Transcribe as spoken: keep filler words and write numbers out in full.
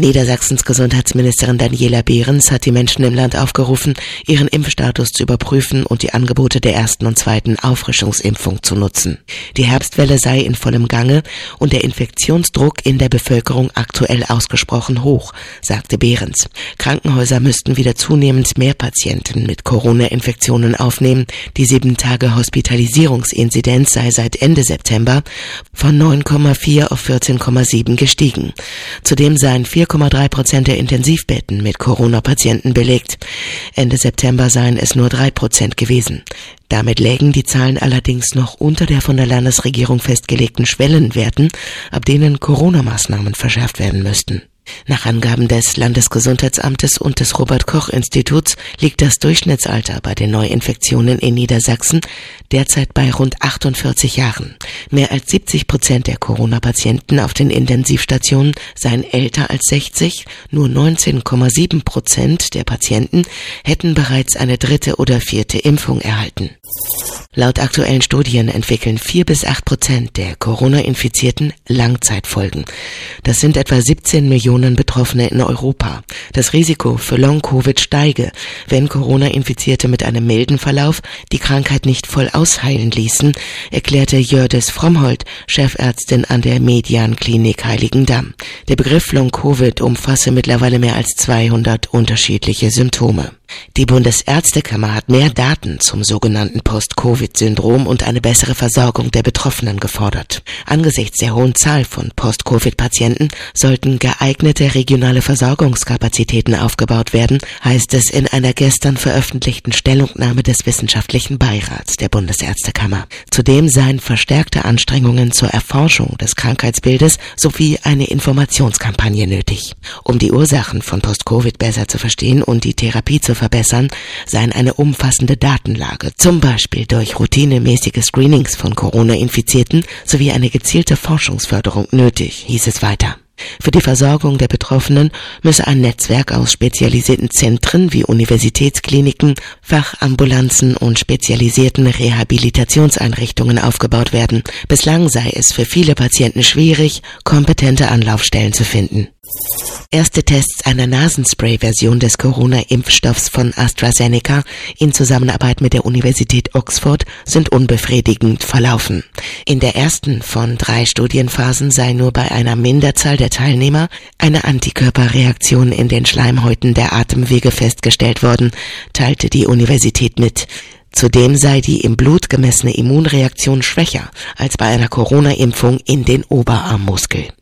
Niedersachsens Gesundheitsministerin Daniela Behrens hat die Menschen im Land aufgerufen, ihren Impfstatus zu überprüfen und die Angebote der ersten und zweiten Auffrischungsimpfung zu nutzen. Die Herbstwelle sei in vollem Gange und der Infektionsdruck in der Bevölkerung aktuell ausgesprochen hoch, sagte Behrens. Krankenhäuser müssten wieder zunehmend mehr Patienten mit Corona-Infektionen aufnehmen. Die sieben Tage Hospitalisierungsinzidenz sei seit Ende September von neun Komma vier auf vierzehn Komma sieben gestiegen. Zudem seien vier Komma drei Prozent der Intensivbetten mit Corona-Patienten belegt. Ende September seien es nur drei Prozent gewesen. Damit lägen die Zahlen allerdings noch unter der von der Landesregierung festgelegten Schwellenwerten, ab denen Corona-Maßnahmen verschärft werden müssten. Nach Angaben des Landesgesundheitsamtes und des Robert-Koch-Instituts liegt das Durchschnittsalter bei den Neuinfektionen in Niedersachsen derzeit bei rund achtundvierzig Jahren. Mehr als siebzig Prozent der Corona-Patienten auf den Intensivstationen seien älter als sechzig, nur neunzehn Komma sieben Prozent der Patienten hätten bereits eine dritte oder vierte Impfung erhalten. Laut aktuellen Studien entwickeln vier bis acht Prozent der Corona-Infizierten Langzeitfolgen. Das sind etwa siebzehn Millionen Betroffene in Europa. Das Risiko für Long-Covid steige, wenn Corona-Infizierte mit einem milden Verlauf die Krankheit nicht voll ausheilen ließen, erklärte Jördis Frommholt, Chefärztin an der Median-Klinik Heiligendamm. Der Begriff Long-Covid umfasse mittlerweile mehr als zweihundert unterschiedliche Symptome. Die Bundesärztekammer hat mehr Daten zum sogenannten Post-Covid-Syndrom und eine bessere Versorgung der Betroffenen gefordert. Angesichts der hohen Zahl von Post-Covid-Patienten sollten geeignete regionale Versorgungskapazitäten aufgebaut werden, heißt es in einer gestern veröffentlichten Stellungnahme des Wissenschaftlichen Beirats der Bundesärztekammer. Zudem seien verstärkte Anstrengungen zur Erforschung des Krankheitsbildes sowie eine Informationskampagne nötig. Um die Ursachen von Post-Covid besser zu verstehen und die Therapie zu verbessern, seien eine umfassende Datenlage, zum Beispiel durch routinemäßige Screenings von Corona-Infizierten sowie eine gezielte Forschungsförderung nötig, hieß es weiter. Für die Versorgung der Betroffenen müsse ein Netzwerk aus spezialisierten Zentren wie Universitätskliniken, Fachambulanzen und spezialisierten Rehabilitationseinrichtungen aufgebaut werden. Bislang sei es für viele Patienten schwierig, kompetente Anlaufstellen zu finden. Erste Tests einer Nasenspray-Version des Corona-Impfstoffs von AstraZeneca in Zusammenarbeit mit der Universität Oxford sind unbefriedigend verlaufen. In der ersten von drei Studienphasen sei nur bei einer Minderzahl der Teilnehmer eine Antikörperreaktion in den Schleimhäuten der Atemwege festgestellt worden, teilte die Universität mit. Zudem sei die im Blut gemessene Immunreaktion schwächer als bei einer Corona-Impfung in den Oberarmmuskel.